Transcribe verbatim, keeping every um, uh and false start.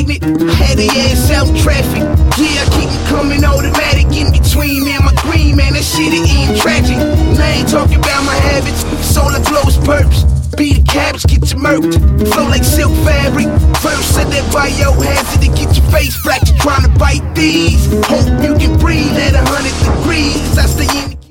pregnant. I had a ass out in traffic. Yeah, I keep it coming automatic in between me and my green, man. That shit is even tragic. And I ain't talking about my habits. Solar glow's purpose. Be the cabbage, get you murked. Flow like silk fabric. First said that biohazard to get your face fractured trying to bite these. Hope you can breathe at a hundred degrees. I stay in the